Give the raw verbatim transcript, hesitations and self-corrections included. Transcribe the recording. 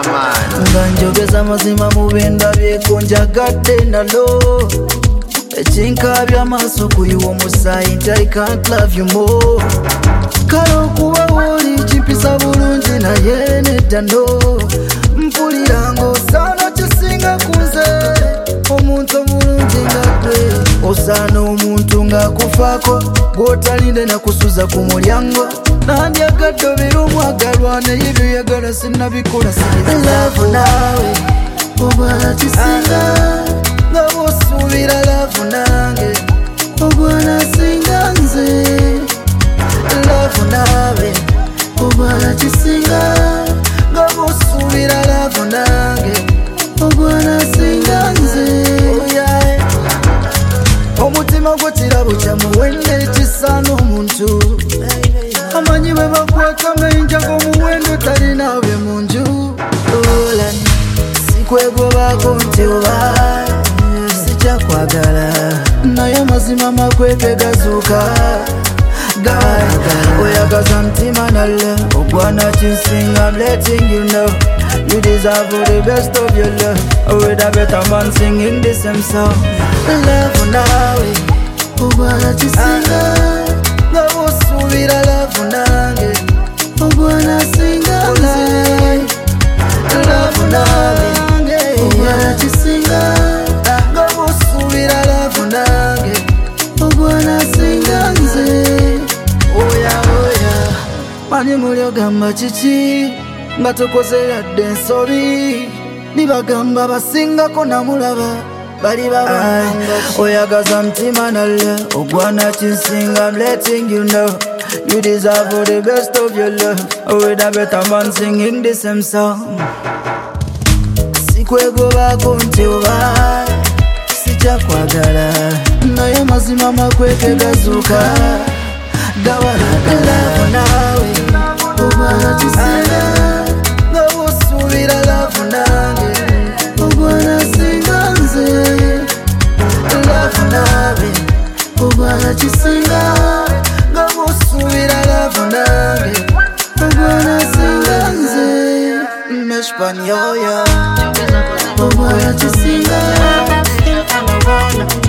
Yeah man. Nga njogeza mazima mu bendabyeeko njagadde nalo ekinkabya amaaso kuyiwa omusaayi nti I can't love you more. Kale okuba wooli kimpisa bulungi naye nedda no. Mpulira ng'osaana kisinga ku nze omuntu omulungi nga ggwe. Osaana omuntu ng'akufaako gw'otalinde nakusuza ku mulyango. Nandyagadde obeera omwagalwa naye ebyoyagala sinnabikola. Love naawe obwala kisinga nga bw'osuubira love nange obwala singa nze. Love naawe obwala kisinga nga bw'osuubira love nange obwala singa nze. Omutima gwe kirabo kya muwendo kisaana omuntu amanyi bwe bakweka mayinja g'omuwendo talinaawe mu nju. Sikwegobaako nti oba sijja kwagala naye amazima makweke gazuuka gawagala. Oyagaza mutima nalla ogwana kinsinga. I'm letting you know you deserve the best of your love. With a better man singing the same song. Love naawe obwala kisinga nga bw'osuubira love nange obwala singa nze. Love nange obwala kisinga nga bw'osuubira love nange obwala singa nze. Oya oya mani muli ogamba kiki nga tokoze yadde ensobi. Nibagamba basingako namulaba bali babanga. Oyagaza mutima nalla ogwana kinsinga. I'm letting you know you deserve the best of your love. With a better man singing the same song. Sikwegobaako nti oba sijja kwagala naye amazima makweke gazuuka gawalaga. Love naawe obwala kisinga nga bw'osuubira love nange obwala singa nze. Love naawe obwala kisinga nga bw'osuubira love nange obwala singa nze. Meshpan yoyo obwala kisinga.